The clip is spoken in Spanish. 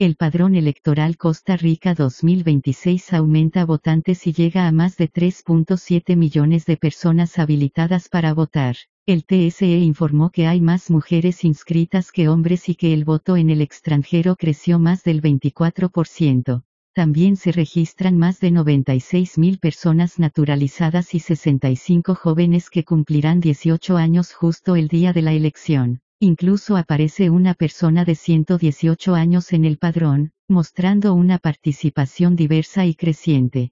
El Padrón Electoral Costa Rica 2026 aumenta votantes y llega a más de 3.7 millones de personas habilitadas para votar. El TSE informó que hay más mujeres inscritas que hombres y que el voto en el extranjero creció más del 24%. También se registran más de 96.000 personas naturalizadas y 65 jóvenes que cumplirán 18 años justo el día de la elección. Incluso aparece una persona de 118 años en el padrón, mostrando una participación diversa y creciente.